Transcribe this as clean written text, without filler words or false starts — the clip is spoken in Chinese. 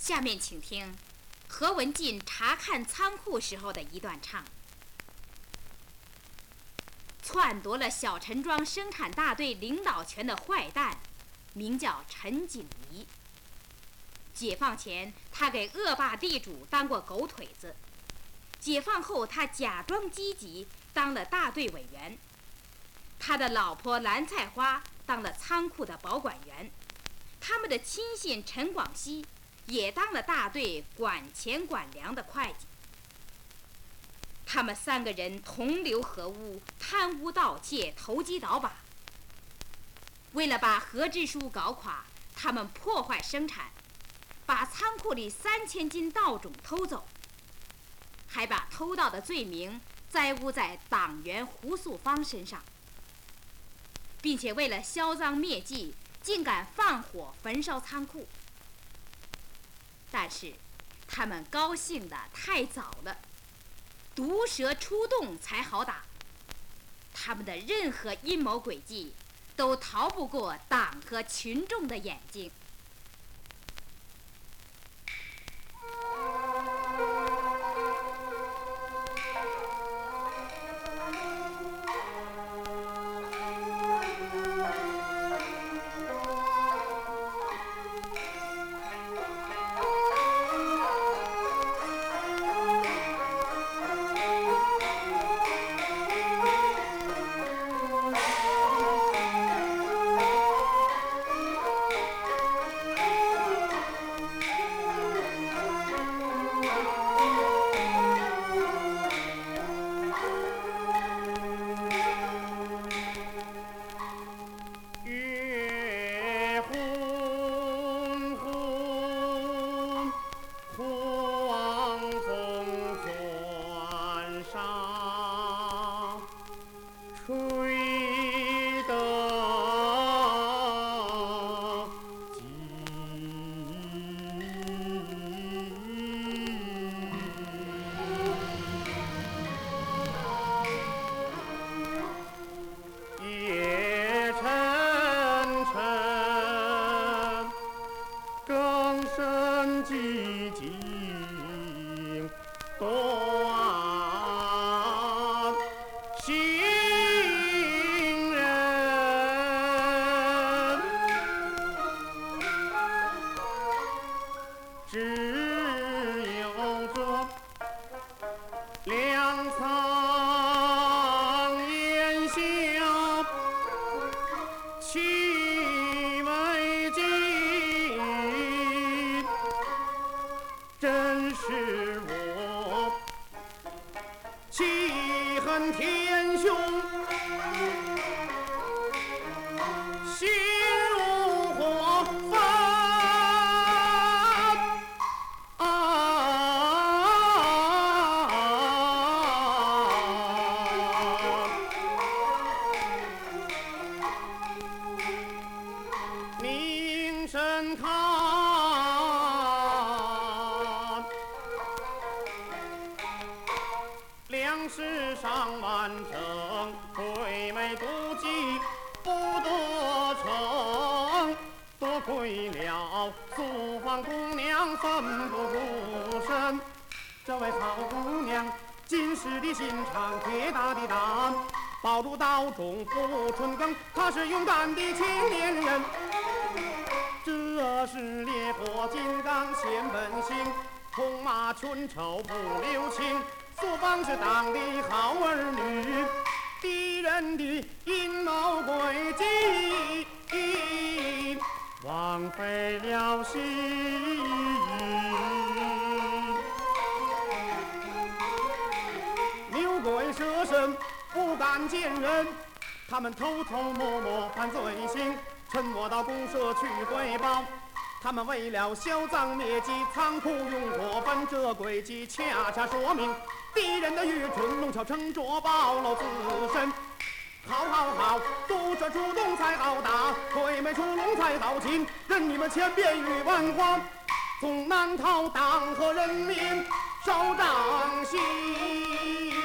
下面请听何文进查看仓库时候的一段唱。篡夺了小陈庄生产大队领导权的坏蛋，名叫陈景仪。解放前，他给恶霸地主当过狗腿子；解放后，他假装积极，当了大队委员。他的老婆蓝菜花当了仓库的保管员，他们的亲信陈广熙也当了大队管钱管粮的会计。他们三个人同流合污，贪污盗窃，投机倒把。为了把何志书搞垮，他们破坏生产，把仓库里3000斤稻种偷走，还把偷盗的罪名栽污在党员胡素芳身上，并且为了销赃灭迹，竟敢放火焚烧仓库。但是他们高兴得太早了，毒蛇出洞才好打，他们的任何阴谋诡计都逃不过党和群众的眼睛。 这位好姑娘，金石的心肠，铁打的胆，保住岛中不春耕，她是勇敢的青年人。这是烈火金刚显本性，痛骂群丑不留情。素芳是党的好儿女，敌人的阴谋诡计，枉费了心。牛鬼蛇神不敢见人，他们偷偷摸摸犯罪行，趁我到公社去汇报。他们为了销赃灭迹，仓库用火焚，这诡计恰恰说明敌人的愚蠢，弄巧成拙，暴露自身。好，毒蛇出洞才好打，鬼魅出笼才好擒，任你们千变与万化，总难逃党和人民手掌心。